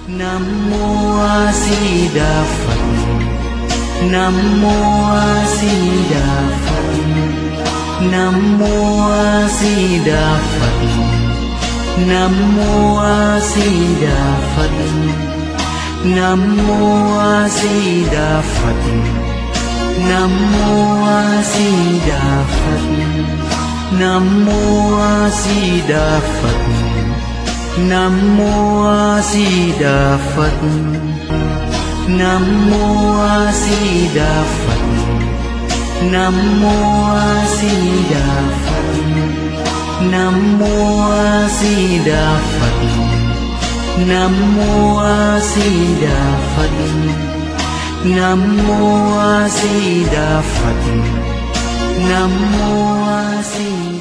Nam Mô A Di Đà Phật. Nam Mô A Di Đà Phật. Nam Mô A Di Đà Phật. Nam Mô A Di Đà Phật. Nam Mô A Di Đà Phật. Nam Mô A Di Đà Phật. Nam Mô A Di Đà Phật. Nam Mô A Di Đà Phật. Nam Mô A Di Đà Phật. Nam Mô A Di Đà Phật. Nam Mô A Di Đà Phật. Nam Mô A Di Đà Phật. Nam Mô A Di Đà Phật. Nam Mô A Di